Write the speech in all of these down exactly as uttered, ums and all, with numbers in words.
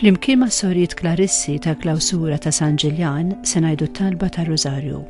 Flimkien ma' Sorijiet Klarissi ta' Klawsura ta' San Ġiljan se ngħidu t-talba ta' Rożarju.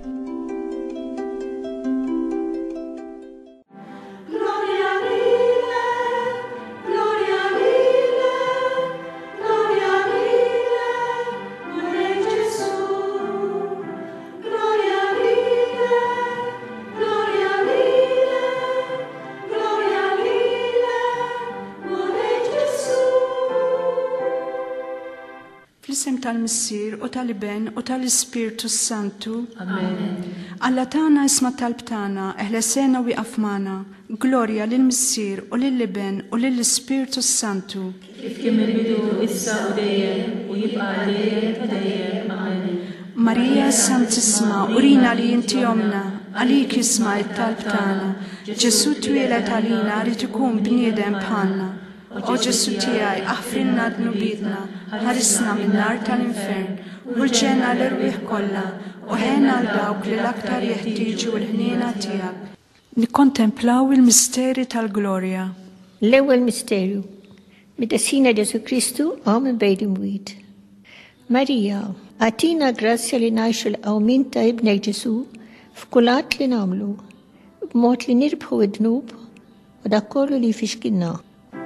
Fl-isem tal-Missier u tal-Iben u tal-Ispirtu Santu. Amen. Alla tana isma talb tana, eħlesena u iqafmana, glorja lill-Missier u lill-Iben u lill-Ispirtu Santu. Kif kien il-bidu issa u dejjem u jibqa' dejjem ta' dejjem. Amen. Marija Santissima, urina li inti omna, għalik isma it-talb tana, Ġesu twieled għalina rrid ikun bniedem bħalna. O Ġesu tiegħi, aħfrinna d-nubidna, ħarisna min-nar tal-infern, u rġenna l-irwieħ kollha, u ħenna l dawk li l-aktar jeħtieġu l-ħniena tiegħek. Nikkontemplaw il-misteri tal-glorja. L-ewwel misterju, mid-desina Ġesu Kristu għaw minn bejn imwiet. Marija, għatina grazzja li ngħixu l-qawmin ta' ibnej Ġesu f'kull li nagħmlu, b'mod li nirbħu id-dnub u dak kollu li jfixkilna.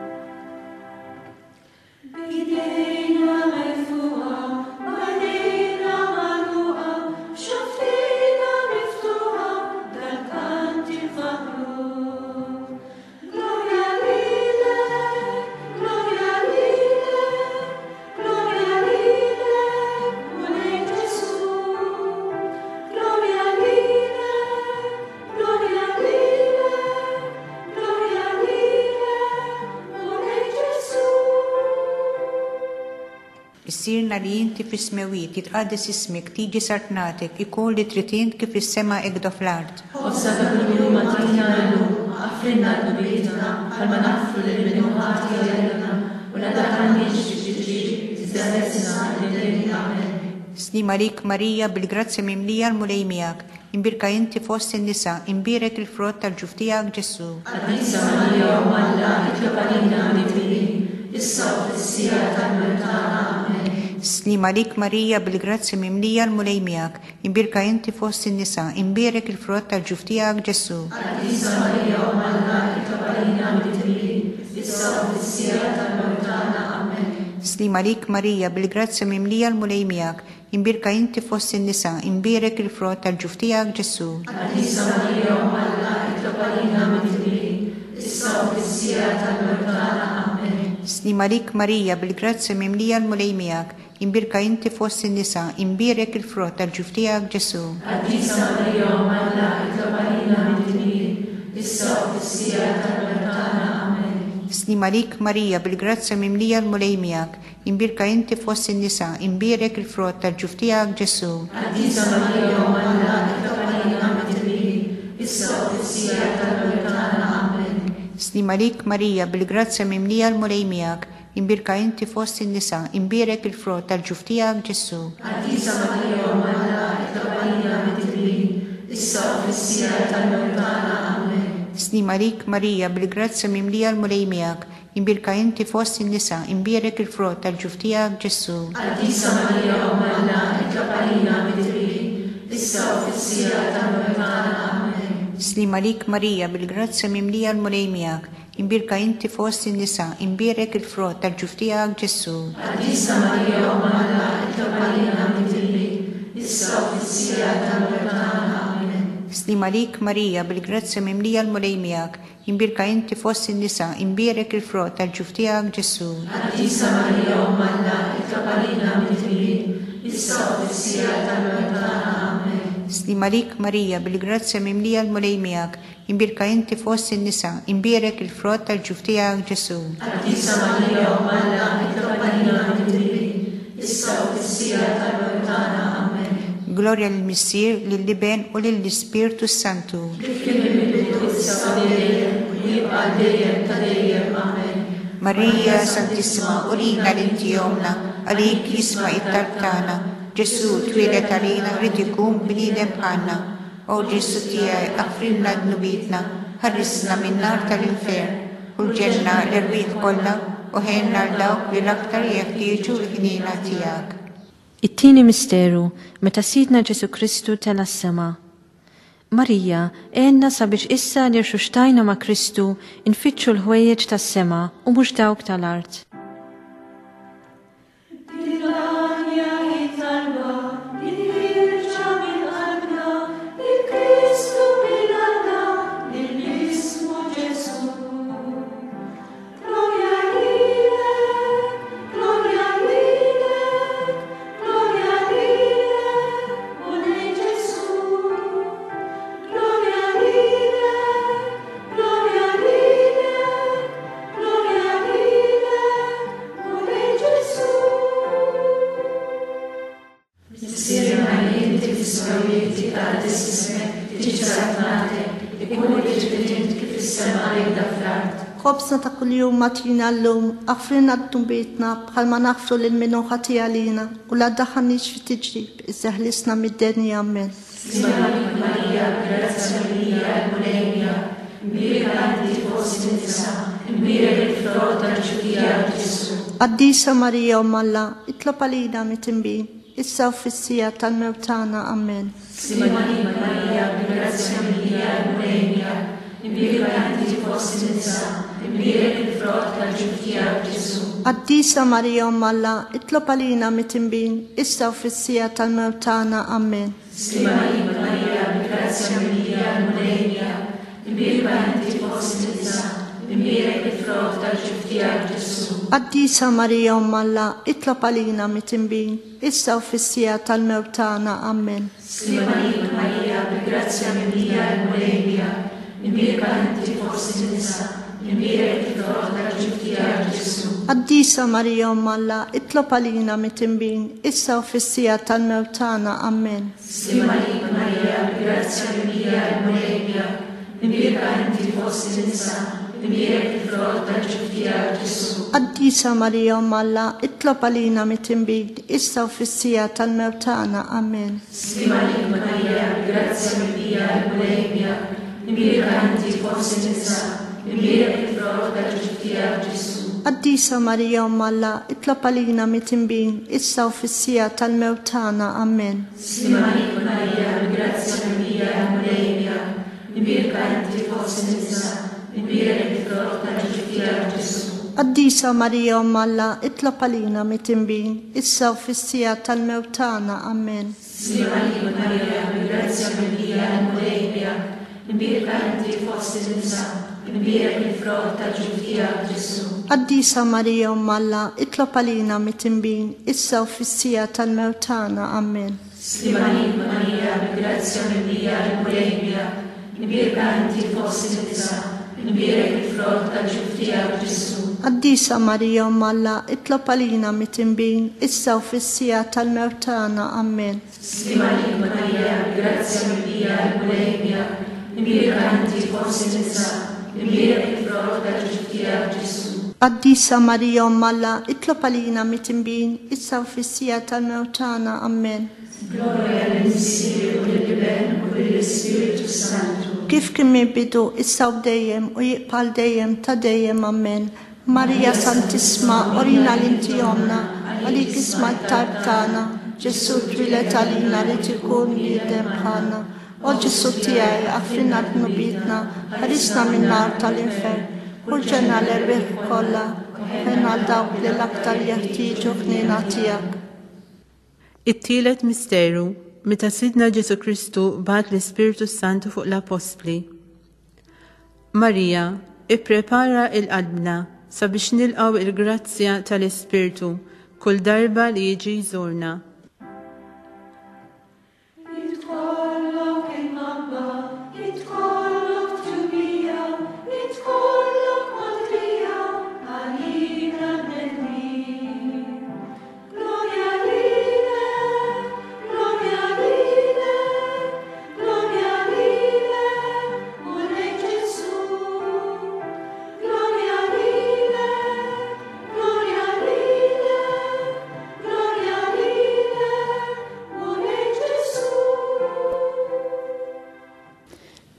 Issirna li inti fis-smewiet jitqaddes ismek tiġi sartnatek ikun li trid kif is-sema ekda fl-art. Ossa dak il-jum matina llum, għafrinna l-nubietna, bħalma nafru li l-minuħati għalena, u nadaħalniex biex tiġi, tiżdessina l-dejni. Amen. Slim għalik Marija bil-grazzja mimlija l-mulejmijak, imbirka inti fost in-nisa, imbirek il-frott tal-ġuftijak Ġesu. Għadisa Marija u Malla, itlob għalina mitwilin, issa u fis-sija tal-mewtana. Slim għalik Marija bil-grazzja mimlija l-mulejmijak, imbirka inti fost in-nisa, imbirek il-frott tal-ġuftijak Ġesu. Għadisa Marija u Malla, itlob għalina mitwilin, issa u fis-sija tal-mewtana. Amen. Slim għalik Marija bil-grazzja mimlija l-mulejmijak, imbirka inti fost in-nisa, imbirek il-frott tal-ġuftijak Ġesu. Għadisa Marija u Malla, itlob għalina mitwilin, issa u fis-sija tal-mewtana. Amen. Slim għalik Marija bil-grazzja mimlija l-mulejmijak, imbirka inti fost in-nisa, imbirek il-frott tal-ġuftijak Ġesu. Għadisa Marija u Malla, itlob għalina mitwilin, issa u fis-sija tal-mewtana. Amen. Slim għalik Marija bil-grazzja mimlija l-mulejmijak, imbirka inti fost in-nisa, imbirek il-frott tal-ġuftijak Ġesu. Għadisa Marija u Malla, itlob għalina mitwilin, issa u fis-sija tal-mewtana. Amen. Slim għalik Marija bil-grazzja mimlija l-mulejmijak, imbirka inti fost in-nisa, imbirek il-frott tal-ġuftijak Ġesu. Għadisa Marija u Malla, itlob għalina mitwilin, issa u fis-sija tal-mewtana. Amen. Slim għalik Marija bil-grazzja mimlija l-mulejmijak, imbirka inti fost in-nisa, imbirek il-frott tal-ġuftijak Ġesu. Għadisa Marija u Malla, itlob għalina mitwilin, issa u fis-sija tal-mewtana. Amen. Slim għalik Marija bil-grazzja mimlija l-mulejmijak, imbirka inti fost in-nisa, imbirek il-frott tal-ġuftijak Ġesu. Għadisa Marija u Malla, itlob għalina mitwilin, issa u fis-sija tal-mewtana. Amen. Slim għalik Marija bil-grazzja mimlija l-mulejmijak, imbirka inti fost in-nisa, imbirek il-frott tal-ġuftijak Ġesu. Għadisa Marija u Malla, itlob għalina mitwilin, issa u fis-sija tal-mewtana. Amen. Slim għalik Marija bil-grazzja mimlija l-mulejmijak, imbirka inti fost in-nisa, imbirek il-frott tal-ġuftijak Ġesu. Għadisa Marija u Malla, itlob għalina mitwilin, issa u fis-sija tal-mewtana. Amen. Glorja lill-Missier, lill-Iben u lill-Ispirtu Santu. Kif kien il-bidu issa u dejjem u jibqa' dejjem ta' dejjem. Amen. Marija Santissima, urina li inti omna, għalik jisma' it-talb tagħna, Ġesu twieled għalina rrid ikun bniedem bħalna. O Ġesu tiegħi aħfrinna d-nubietna, ħarrisna min-nar tal-infern, u l-ġenna l-irwieħ kollha, u ħin għal dawk li l-aktar jeħtieġu l-ħnina tiegħek. It-tieni misteru meta Sidna Ġesu Kristu tela s-sema. Marija, għenna sabiex issa li rxuxtajna ma' Kristu infittxu l-ħwejjeġ tas-sema u mhux dawk tal-art. Khobsna ta' kuljum matina l-lum, għafrina d-dumbitna bħalma naħfru l-minu ħati għalina u la daħanix fi tiġrib, izzaħlisna mid-deni Amen. Maria, grazia mia, il-Mulemia, mbirka għandi fost nisa, mbirka il-frott għal-ġudija Ġesu. Addisa Marija u Malla, itlob għalina mitimbin, issa u fissija tal-mewtana Amen. Maria, grazia mia, il-Mulemia, mbirka għandi fost nisa, mbirka il-frott għal-ġudija Ġesu. Addisa Marija u Malla, itlob għalina mitimbin, issa u fissija tal-mewtana Amen. Maria, grazia mia, il-Mulemia, mbirka għandi fost nisa, mbirka il-frott għal-ġudija Ġesu. Addisa Marija u Malla, itlob għalina mitimbin, issa u fissija tal-mewtana Amen. Maria, grazia mia, il-Mulemia, mbirka għandi fost nisa, mbirka il-frott għal-ġudija Ġesu. Addisa Marija u Malla, itlob għalina mitimbin, issa u fissija tal-mewtana Amen. Maria, grazia mia, il-Mulemia, mbirka għandi fost nisa, mbirka il-frott għal-ġudija Ġesu. Addisa Marija u Malla, itlob għalina mitimbin, issa u fissija tal-mewtana Amen. Maria, grazia mia, il-Mulemia, mbirka għandi fost nisa, mbirka il-frott għal-ġudija Ġesu. Addisa Marija u Malla, itlob għalina mitimbin, issa u fissija tal-mewtana Amen. Maria, grazia mia, il-Mulemia, mbirka għandi fost nisa, mbirka il-frott għal-ġudija Ġesu. Addisa Marija u Malla, itlob għalina mitimbin, issa u fissija tal-mewtana Amen. Maria, grazia mia, il-Mulemia, mbirka għandi fost nisa, mbirka il-frott għal-ġudija Ġesu. Addisa Marija u Malla, itlob għalina mitimbin, issa u fissija tal-mewtana Amen. Maria, grazia mia, il-Mulemia, mbirka għandi fost nisa, mbirka il-frott għal-ġudija Ġesu. Addisa Marija u Malla, itlob għalina mitimbin, issa u fissija tal-mewtana Amen. Maria, grazia mia, il-Mulemia, mbirka għandi fost nisa, mbirka il-frott għal-ġudija Ġesu. Addisa Marija u Malla, itlob għalina mitimbin, issa u fissija tal-mewtana Amen. Gloria l-Missir u l-Liben u l-Spiritu Santu. Kif kien bidu, issa u dejjem u jiqbal dejjem ta' dejjem Amen. Marija Santissima, orina l-inti omna, għalik isma t-tarb tana, Ġesu twilet għalina li tikun bidem bħana. O Ġesu tijaj, għafrina t-nubitna, ħarisna minn nar tal-infer, urġena l-erbir kolla, ħena l-dawk li l-aktar jeħtieġu ħnina tijak. It-tielet misteru, meta Sidna Ġesu Kristu bat l-Ispiritu Santu fuq l-Apostli. Marija, ipprepara il-qalbna sabiex nilqaw il-grazzja tal-Ispiritu kull darba li jiġi jżurna. Gloria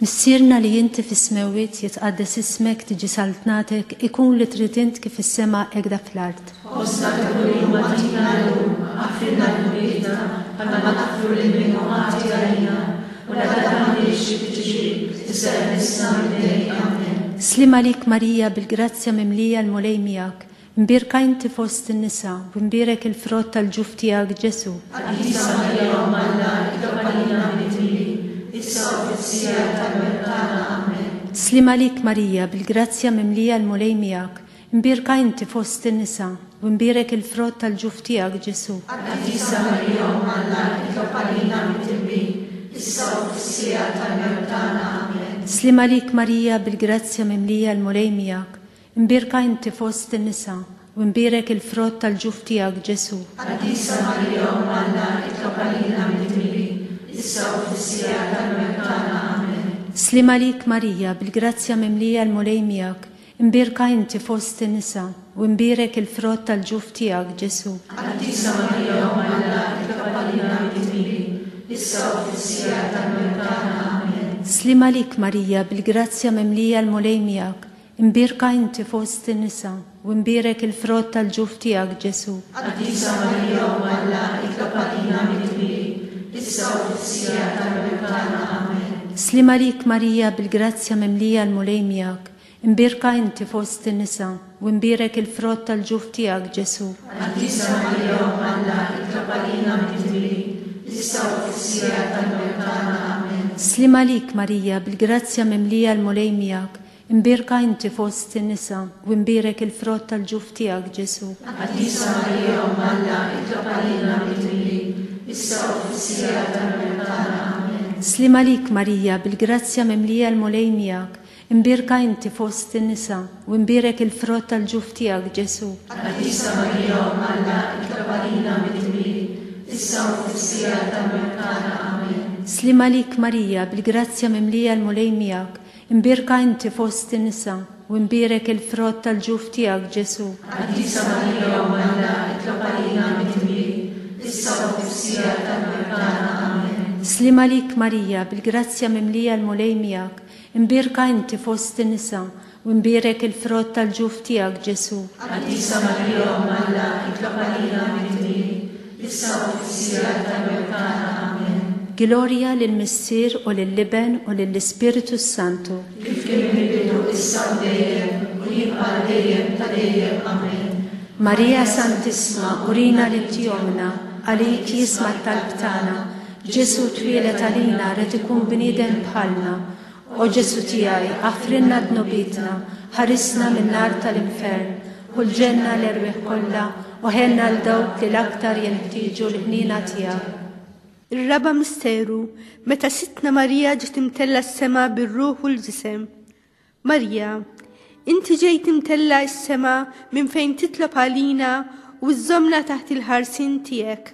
Missirna li jinti fis-smewit jitqaddes ismek tiġi saltnatek ikun li tritint kif is-sema egda fl-art. Osna ta' kuljum atina llum, għafrinna l-bidna, għalma naħfru l-minuħati għalina, u la taħħanix b'tiġrib, tisser nisna mid-dej, amen. Slim għalik Marija bil-grazzja mimlija l-mulej miegħek, imbirka inti fost in-nisa, u imbirek il-frott tal-ġuf tiegħek Ġesu. Għadisa Marija u Malla, ikkabalina mit-tili, issa u fil-sija tal-mertana, amen. Slim għalik Marija bil-grazzja mimlija l-mulej miegħek, imbirka inti fost in-nisa, u imbirek il-frott tal-ġuf tiegħek Ġesu. Għadisa Marija u Malla, ikkabalina mit-tili, issa u fil-sija tal-mertana, amen. Slim għalik Marija bil-grazzja mimlija l-mulej miegħek, imbirka inti fost in-nisa, u imbirek il-frott tal-ġuf tiegħek Ġesu. Għadisa Marija u Malla, ikkabalina mit-tili, issa u fil-sija tal-mertana, amen. Slim għalik Marija bil-grazzja mimlija l-mulej miegħek, imbirka inti fost in-nisa, u imbirek il-frott tal-ġuf tiegħek Ġesu. Għadisa Marija u Malla, ikkabalina mit-tili, issa u fil-sija tal-mertana, amen. Slim għalik Marija bil-grazzja mimlija l-mulej miegħek, imbirka inti fost in-nisa, u imbirek il-frott tal-ġuf tiegħek Ġesu. Għadisa Marija u Malla, ikkabalina mit-tili, issa u fil-sija tal-mertana, amen. Slim għalik Marija bil-grazzja mimlija l-mulej miegħek, imbirka inti fost in-nisa, u imbirek il-frott tal-ġuf tiegħek Ġesu. Għadisa Marija u Malla, ikkabalina mit-tili, issa u fil-sija tal-mertana, amen. Slim għalik Marija bil-grazzja mimlija l-mulej miegħek, imbirka inti fost in-nisa, u imbirek il-frott tal-ġuf tiegħek Ġesu. Għadisa Marija u Malla, ikkabalina mit-tili, issa u fil-sija tal-mertana, amen. Slim għalik Marija bil-grazzja mimlija l-mulej miegħek, imbirka inti fost in-nisa, u imbirek il-frott tal-ġuf tiegħek Ġesu. Għadisa Marija u Malla, ikkabalina mit-tili, issa u fil-sija tal-mertana, amen. Slim għalik Marija bil-grazzja mimlija l-mulej miegħek, imbirka inti fost in-nisa, u imbirek il-frott tal-ġuf tiegħek Ġesu. Għadisa Marija u Malla, ikkabalina mit-tili, issa u fil-sija tal-mertana, amen. Slim għalik Marija bil-grazzja mimlija l-mulej miegħek, imbirka inti fost in-nisa, u imbirek il-frott tal-ġuf tiegħek Ġesu. Għadisa Marija u Malla, ikkabalina mit-tili, issa u fil-sija tal-mertana, amen. Gloria lill-Missier u lill-Liben u lill-Ispiritu Santu. Kif kien mill-bidu issa u dejjem, u jibqa' dejjem ta' dejjem, amen. Marija Santissima, urina li tjomna, għalik jisma' talb tagħna, Ġesu twilet għalina rid ikun bniedem bħalna. O Ġesu tiegħi, għafrinna dnubitna, ħarisna min-nar tal-infern, u l-ġenna l-erwieħ kollha, u ħenna l-dawk li l-aktar jeħtieġu l-ħnina tiegħek. Ir-raba misteru, meta Sitna Marija ġiet imtella s-sema bir-ruħ u l-ġisem. Marija, inti ġejt imtella s-sema minn fejn titlob għalina u żżommna taħt il-ħarsin tiegħek.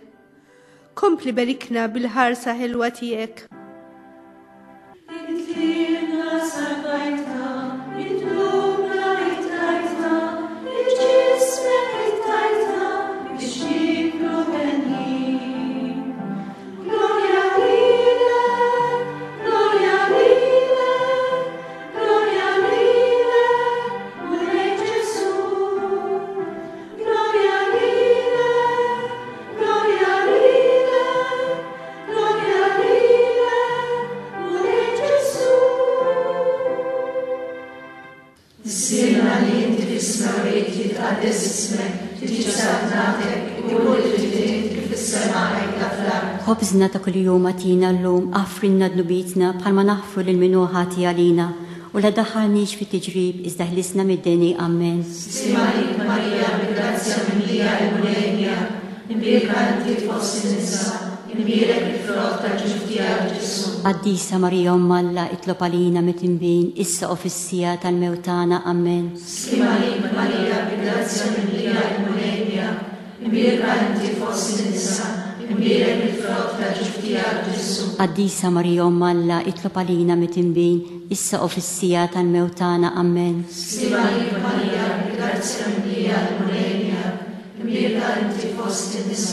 Kompli berikna bil-ħarsa ħelwa tiegħek. Ħobżna ta' kuljum għatina llum, għafrinna dnubitna bħalma naħfru l-minuħati għalina, u la daħħalniex fi tiġrib iżda ħlisna mid-deni, amen. Slimalik Marija bil-grazzja mimlija l-mulej miegħek, imbirka inti fost in-nisa, imbirek il-frott tal-ġuf tiegħek Ġesu. Qaddisa Marija u Malla, itlob għalina mit-inbin, issa u fis-sija tal-mewtana, amen. Slimalik Marija bil-grazzja mimlija l-mulej miegħek, imbirka inti fost in-nisa, imbirek il-frott tal-ġuf tiegħek Ġesu. Qaddisa Marija u Malla, itlob għalina mit-inbin, issa u fis-sija tal-mewtana, amen. Slimalik Marija bil-grazzja mimlija l-mulej miegħek, imbirka inti fost in-nisa,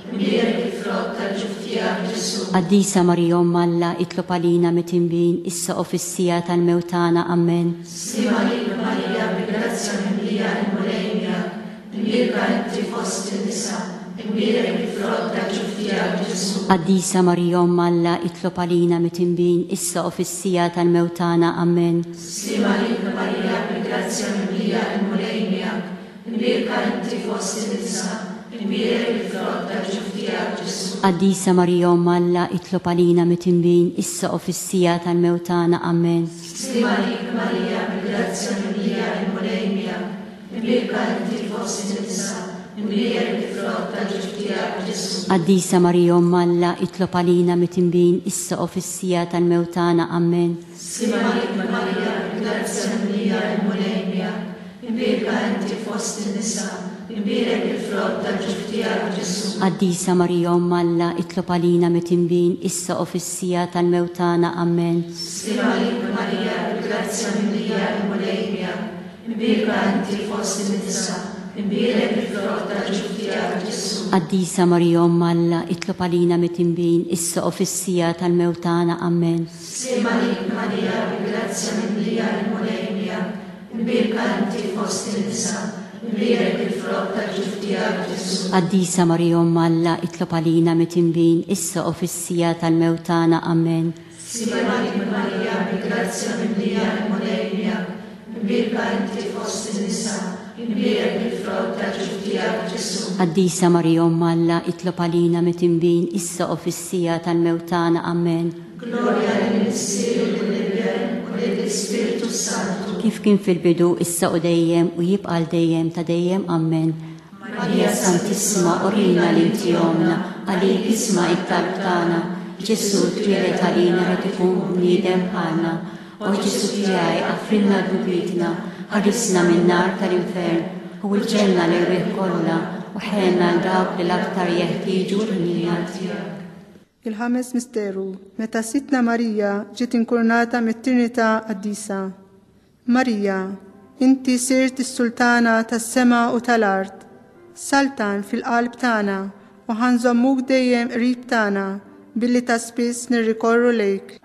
imbierak il-frott tal-ġuf tiegħek Ġesu. Qaddisa Marija Umm Alla, itlob għalina mit-tinbin, issa u fis-sija tal-mewtana. Amen. Slima lik Marija, bil-grazzja mimlija il-mulej miegħek, imbierka inti fost in-nisa, imbierak il-frott tal-ġuf tiegħek Ġesu. Qaddisa Marija Umm Alla, itlob għalina mit-tinbin, issa u fis-sija tal-mewtana. Amen. Slima lik Marija, bil-grazzja mimlija il-mulej miegħek, imbierka inti fost in-nisa, imbierak il-frott tal-ġuf tiegħek Ġesu. Qaddisa Marija Umm Alla, itlob għalina mit-tinbin, issa u fis-sija tal-mewtana. Amen. Slima lik Marija, bil-grazzja mimlija il-mulej miegħek, imbierka inti fost in-nisa, imbierak il-frott tal-ġuf tiegħek Ġesu. Qaddisa Marija Umm Alla, itlob għalina mit-tinbin, issa u fis-sija tal-mewtana. Amen. Slima lik Marija, bil-grazzja mimlija il-mulej miegħek, imbierka inti fost in-nisa, imbierak il-frott tal-ġuf tiegħek Ġesu. Qaddisa Marija Umm Alla, itlob għalina mit-tinbin, issa u fis-sija tal-mewtana. Amen. Slima lik Marija, bil-grazzja mimlija il-mulej miegħek, imbierka inti fost in-nisa, imbierak il-frott tal-ġuf tiegħek Ġesu. Qaddisa Marija Umm Alla, itlob għalina mit-tinbin, issa u fis-sija tal-mewtana. Amen. Slima lik Marija, bil-grazzja mimlija il-mulej miegħek, imbierka inti fost in-nisa, imbierak il-frott tal-ġuf tiegħek Ġesu. Qaddisa Marija Umm Alla, itlob għalina mit-tinbin, issa u fis-sija tal-mewtana. Amen. Slima lik Marija, bil-grazzja mimlija il-mulej miegħek, imbierka inti fost in-nisa, imbierak il-frott tal-ġuf tiegħek Ġesu. Qaddisa Marija Umm Alla, itlob għalina mit-tinbin, issa u fis-sija tal-mewtana. Amen. Glorja lill-Missier u lill-Ibn u lill-Ispiritu Santu. Kif kien fil-bidu, issa u dejjem u jibqa' dejjem ta' dejjem. Amen. Marija Santissima, orina l-inti omna, għalik isma' it-talb tagħna. Ġesu twieled għalina rid ikun bniedem bħalna. O Ġesu tiegħi, affrinna dubitna, ħarisna min-nar tal-infern u l-ġenna l-irwieħ kollha u ħenna l-dawk li l-aktar jeħtieġu l-ħnija tiegħek. Il-ħames misteru, meta sitna Marija ġiet inkurnata mit-Trinità Qaddisa. Marija, inti sirt is-sultana tas-sema u tal-art, saltan fil-qalb tagħna u ħanżommuk dejjem qrib tagħna billi ta' spiss nirrikorru lejk.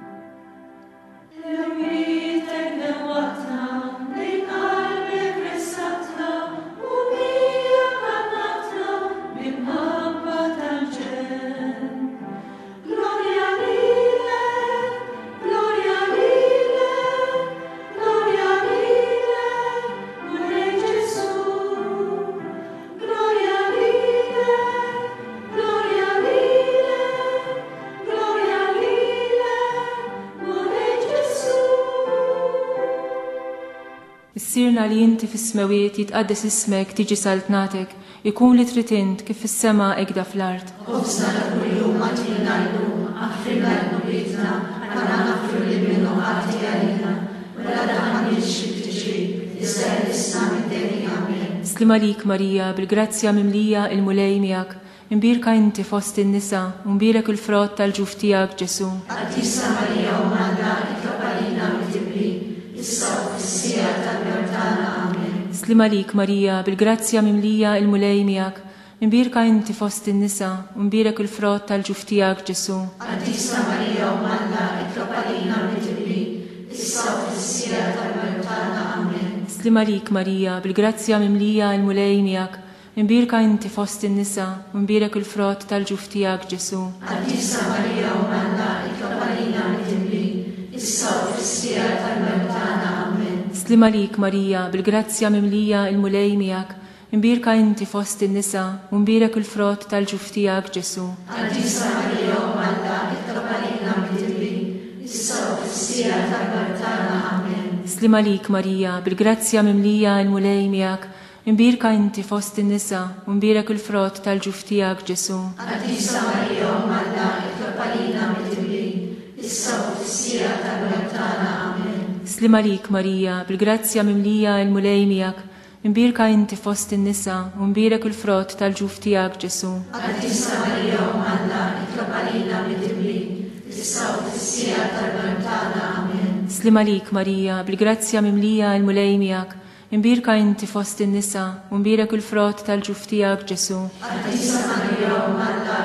Sirna li inti fis-smawiet jitqaddes ismek tiġi saltnatek, ikun li trid int kif fis-sema ekda fl-art. Ħobsna ta' kuljum għatina llum, affrinna l-nubietna, għanna naffru li minnu għati għalina, u la daħanix tiġri, iżda l-isna mid-deni għamin. Slima lik Marija, bil-grazzja mimlija il-mulej miegħek, imbirka inti fost in-nisa, u mbirek il-frott tal-ġuf tiegħek Ġesu. Qaddisa Marija Umm Alla, itlob għalina mit-tinbin, issa u fis-sija tal-mewtana. Amen. Slima lik Marija, bil-grazzja mimlija il-mulej miegħek, imbirka inti fost in-nisa, u mbirek il-frott tal-ġuf tiegħek Ġesu. Qaddisa Marija Umm Alla, itlob għalina mit-tinbin, issa u fis-sija tal-mewtana. Amen. Slima lik Marija, bil-grazzja mimlija il-mulej miegħek, imbirka inti fost in-nisa, u mbirek il-frott tal-ġuf tiegħek Ġesu. Qaddisa Marija Umm Alla, itlob għalina mit-tinbin, issa u fis-sija tal-mewtana. Amen. Slima lik Marija, bil-grazzja mimlija il-mulej miegħek, imbirka inti fost in-nisa, u mbirek il-frott tal-ġuf tiegħek Ġesu. Qaddisa Marija Umm Alla, itlob għalina mit-tinbin, issa u fis-sija tal-mewtana. Amen. Slima lik Marija, bil-grazzja mimlija il-mulej miegħek, imbirka inti fost in-nisa, u mbirek il-frott tal-ġuf tiegħek Ġesu. Qaddisa Marija Umm Alla, itlob għalina mit-tinbin, issa u fis-sija tal-mewtana. Amen. Slima lik Marija, bil-grazzja mimlija il-mulej miegħek, imbirka inti fost in-nisa, u mbirek il-frott tal-ġuf tiegħek Ġesu. Qaddisa Marija Umm Alla, itlob għalina mit-tinbin, issa u fis-sija tal-mewtana. Amen. Slima lik Marija, bil-grazzja mimlija il-mulej miegħek, imbirka inti fost in-nisa, u mbirek il-frott tal-ġuf tiegħek Ġesu. Qaddisa Marija Umm Alla,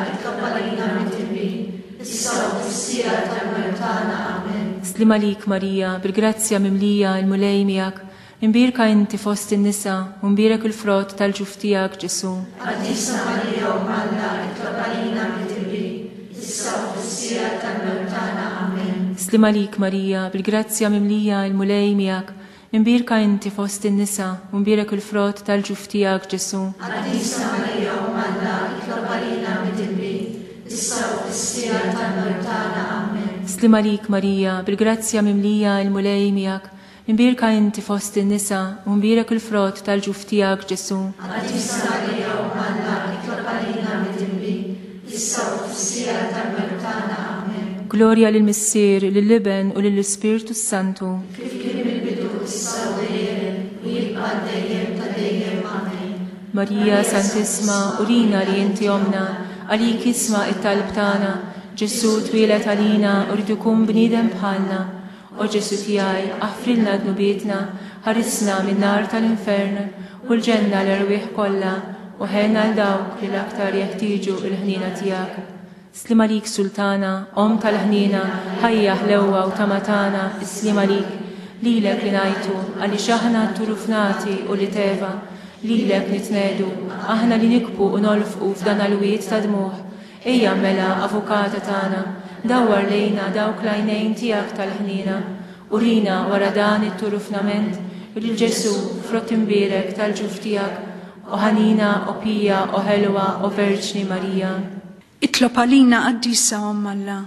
Slima lik Marija, bil-grazzja mimlija il-mulej miegħek, imbirka inti fost in-nisa u mbirek il-frott tal-ġuf tiegħek Ġesu. Qaddisa Marija Umm Alla, itlob għalina mit-tibbi, issa u fis-sija tal-mewt tagħna. Amen. Slima lik Marija, bil-grazzja mimlija il-mulej miegħek, imbirka inti fost in-nisa u mbirek il-frott tal-ġuf tiegħek Ġesu. Qaddisa Marija Umm Alla, itlob għalina mit-tibbi, issa u fis-sija tal-mewt tagħna. Amen. Slima lik Marija, bil-grazzja mimlija il-mulej miegħek, imbirka inti fost in-nisa u mbirek il-frott tal-ġuf tiegħek Ġesu. Qaddisa Marija Umm Alla, itlob għalina mit-tibbi, issa u fis-sija tal-mewt tagħna. Amen. Glorja lill-Missier, lill-Liben u lill-Ispirtu Santu. Kif kien il-bidu issa u dejjem u jibqa' dejjem ta' dejjem. Amen. Marija Santissima, urina li inti omna, għalik isma' it-talb tagħna, Ġesu twilet għalina u rrid ikun bniedem bħalna. O Ġesu tiegħi, aħfrilna dnubietna, ħarisna min-nar tal-infern u l-ġenna l-erwieħ kollha u ħenna l dawk li l-aktar jeħtieġu l-ħnina tiegħek. Slima lik Sultana, Om tal-ħnina, ħajja ħlewwa u tamatana, islima lik, lilek li ngħidu għaliex aħna turufnati u li teva, lilek nitnedu, aħna li nikbu u nolfqu f'dan il-wiet ta' dmuħ. Ejja mela avukata tagħna, dawwar lejna dawk l-għajnejn tiegħek tal-ħnina, urina wara dan it-turufnament lil Ġesu frott imbierek tal-ġuf tiegħek u ħanina u pija u ħelwa u Verġni Marija. Itlob għalina Qaddisa Umm Alla.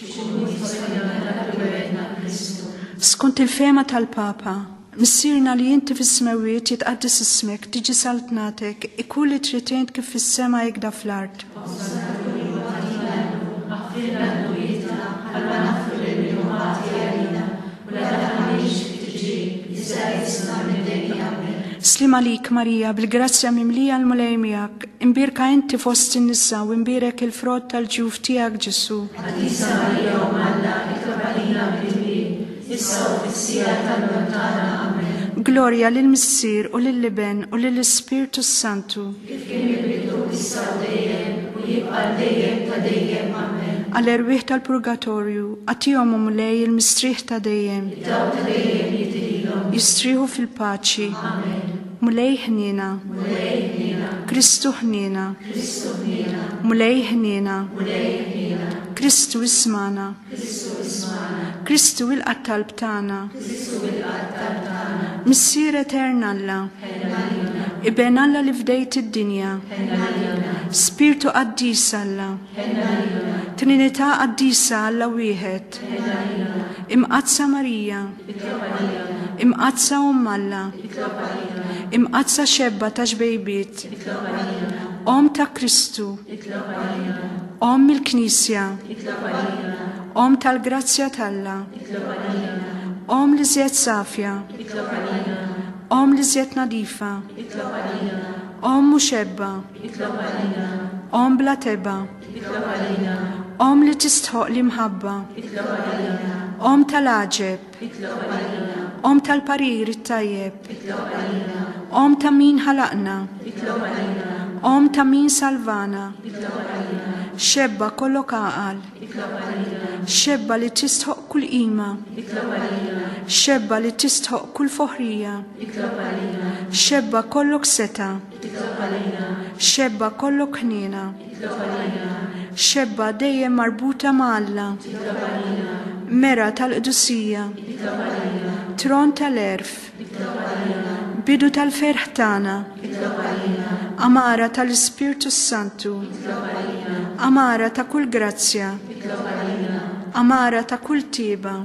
Skont il-fema tal-Papa, missirna li inti fis-smawiet jitqaddis ismek, tiġi saltnatek, ikun li tritejn kif fis-sema hekk fl-art. Slima lik Marija, bil-grazzja mimlija l-mulej miegħek, imbirka inti fost in-nisa u imbirek il-frott tal-ġuf tiegħek Ġesu. Qaddisa Marija Umm Alla, itlob għalina mit-tibbi, issa u fis-sija tal-mewt tagħna. Amen. Glorja lill-Missier u lill-Liben u lill-Ispirtu Santu. Kif kien il-bidu issa u dejjem u jibqa' dejjem ta' dejjem. Amen. Għall-erwieħ tal-Purgatorju, għatihom mulej il-mistrieħ ta' dejjem. Daw ta' dejjem jidrilhom. Jistrieħu fil-paċi. Amen. Mulej ħnina. Mulej ħnina. Kristu ħnina. Kristu ħnina. Mulej ħnina. Mulej ħnina. Kristu ismana. Kristu ismana. Kristu il-qattalb tagħna. Kristu il-qattalb tagħna. Missier Etern Alla. Iben Alla li fdejt id-dinja. Spiritu Qaddis Alla. Trinità Qaddisa Alla wieħed. Imqazza Marija. Imqazza Umm Alla. Imqazza xebba ta' xbejbiet. Om ta' Kristu. Om il-Knisja. Om tal-Grazzja talla. Om li żjed safja. Om li żjed nadifa. Om muxebba. Om bla teba. Om li tistħoq li mħabba. Om tal-aġeb. Om tal-parir it-tajjeb. Om ta' min ħalaqna. Om ta' min salvana. Xebba kollok għaqal. Xebba li tistħoq kull qima. Xebba li tistħoq kull foħrija. Xebba kollok seta. Xebba kollok ħnina. Xebba dejjem marbuta ma' Alla. Mera tal-qdusija. Tron tal-erf. Bidu tal-ferħ tagħna. Amara tal-Ispirtu Santu. Amara ta' kull grazzja. Amara ta' kull tieba.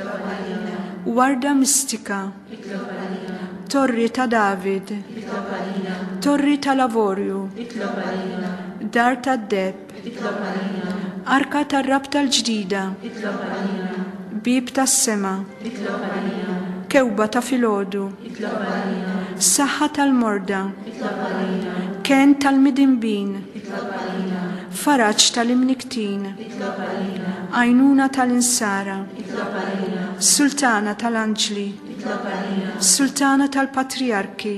Warda mistika. Torri ta' David. Torri ta' Lavorju. Dar ta' Deb. Arka ta' Rab tal-ġdida. Bib ta' sema. Kewba ta' filodu. Saħħa tal-morda. Ken tal-midinbin. Faraġ tal-imniktin. Għajnuna tal-insara. Sultana tal-anġli. Sultana tal-patriarki.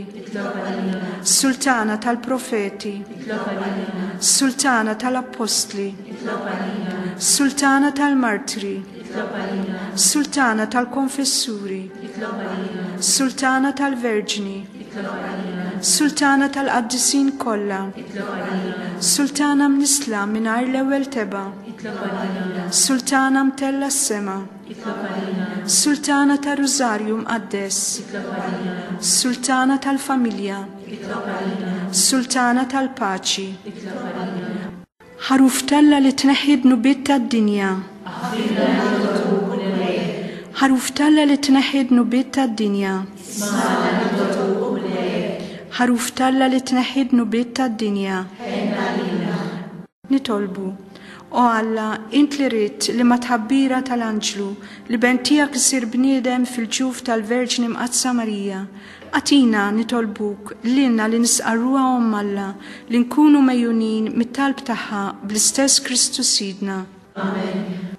Sultana tal-profeti. Sultana tal-apostli. Sultana tal-martri. Sultana tal-konfessuri, Sultana tal-verġni, Sultana tal-qaddisin kollha, Sultana mnisla mingħajr l-ewwel teba', Sultana mtella s-sema, Sultana tar-Rużarju mqaddes, Sultana tal-familja, Sultana tal-paċi, ħaruf talla li tneħħi d-nubiet tad-dinja, ħaruf talla li tneħħi d-nubiet tad-dinja, ħaruf talla li tneħħi d-nubiet tad-dinja. Nitolbu, o Alla, int li rid li ma tħabbira tal-anġlu li bentijak isir bniedem fil-ġuf tal-Verġni Mqazza Marija, atina nitolbuk l-inna li nisqarruha Omm Alla li nkunu mejjunin mit-talb tagħha bl-istess Kristu Sidna. Amen.